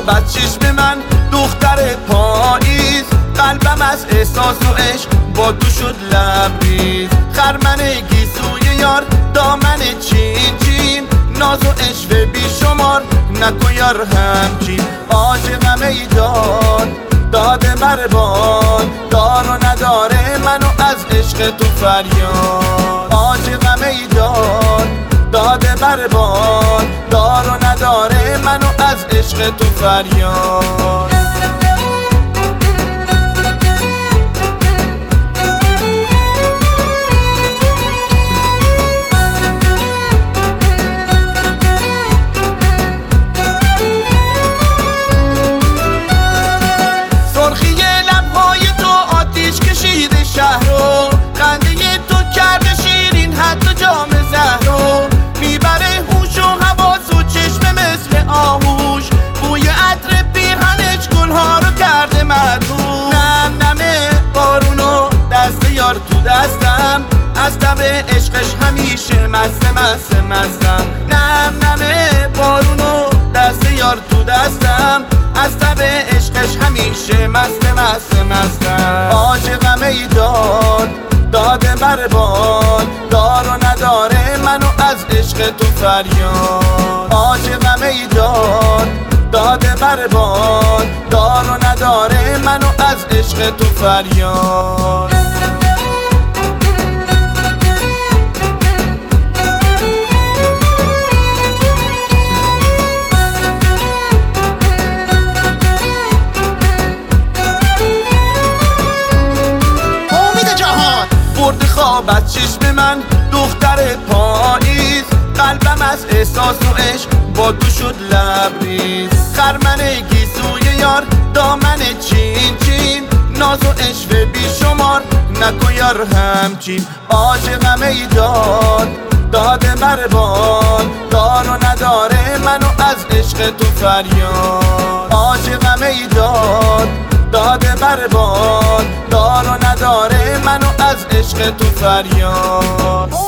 خوابت چشم من دختر پاییز، قلبم از احساس و عشق با تو شد لبریز. خرمن گیسوی یار دامن چین چین، ناز و عشق بی شمار نکن یار همچین. عاشقم ای جان داده بربان، دار و نداره منو از عشق تو فریاد. عاشقم ای جان داده بربان، دار و نداره منو از عشق تو فریاد. شهرو خنده تو کرده شیرین حتی جام زهرو، میبره هوش و حواس و چشم مثل آهوش، بوی عطر پیرهنش گلها رو کرده مدهوش. نم نمه بارونو دست یار تو دستم، از تب عشقش همیشه مستم. نم نمه بارونو دست یار تو دستم، از تب عشقش همیشه مستم. عاشقم ای جان داده بربان، دار و نداره منو از عشق تو فریاد. عاشقم ای جان داده بربان، دار و نداره منو از عشق تو فریاد. خوابت چشم من دختر پاییز، قلبم از احساس و عشق با تو شد لبریز. خرمن گیسوی یار دامن چین چین، ناز و عشق بی شمار نکن یار همچین. عاشقم ای جان داده بربان، دار و نداره منو از عشق تو فریاد. عاشقم ای جان داده بربان، دار و نداره منو از عشق تو فریاد.